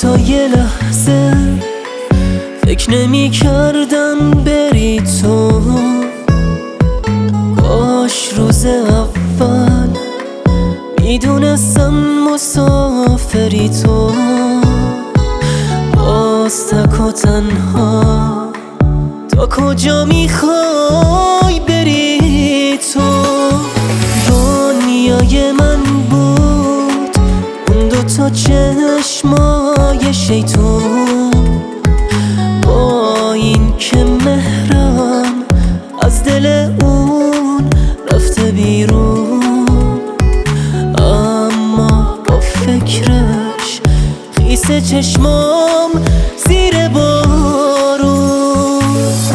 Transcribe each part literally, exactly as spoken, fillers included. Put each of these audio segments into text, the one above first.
حتی یه لحظه فکر نمی کردم بری تو. کاش روز اول میدونستم مسافری تو. باز تک و تنها تا کجا میخوای بری تو. دنیای من بود اون دوتا چشمای شیطون، با این که مهرم از دل اون رفته بیرون. اما با فکرش خیس چشمام زیر بارون.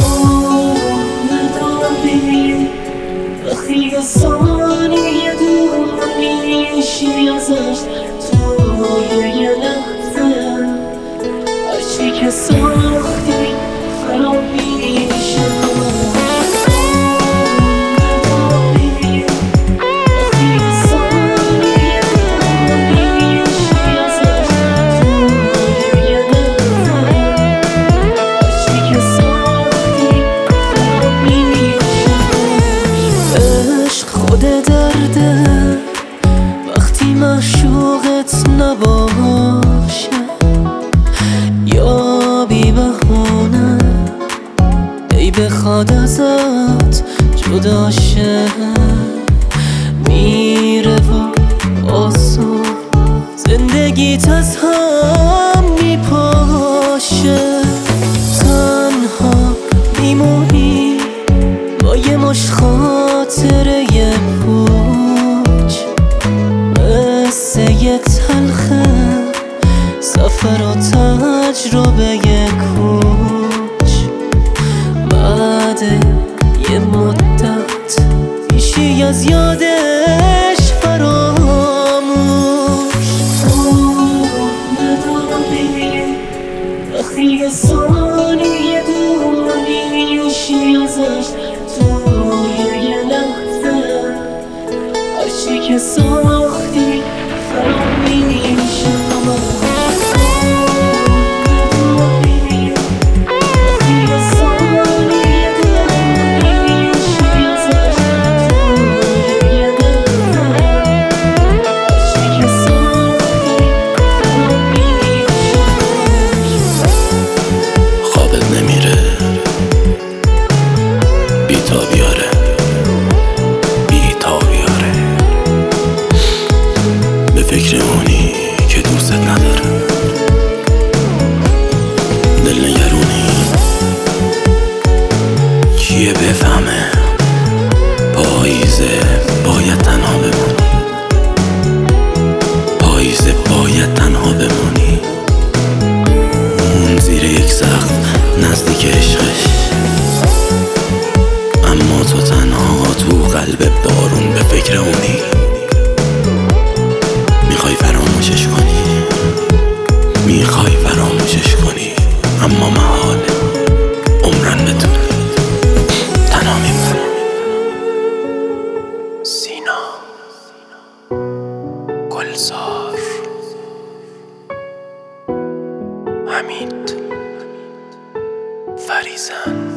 نداری وقتی یه ثانیه دور میشی ازش، توی یه لحظه هرچی که ساختی خراب میشه. وقتی معشوقت نباشه یا بی بهونه ای بخواد ازت جدا شه، میره و آسون زندگیت از هم میپاشه. تنها میمونی با یه مش خاطره پوچ، قصه یه تلخه سفر و تجربه کوچ. بعد یه مدت میشی از یادش فراموش. تو نداری وقتی یه ثانیه دور میشی ازش، توی یه لحظه هرچی که ساختی خراب میشه. فکر اونی که دوست نداره، دل نگرونی کیه بفهمه. پاییزه باید تنها بمونی، پاییزه باید تنها بمونی. اون زیر یک سقف نزدیک عشقش، اما تو تنها تو قلب بارون به فکر اونی. میخوای فراموشش کنی، میخوای فراموشش کنی، اما محاله. عمرن بتونی تنها میمونی. سینا گلزار حمید فریزن.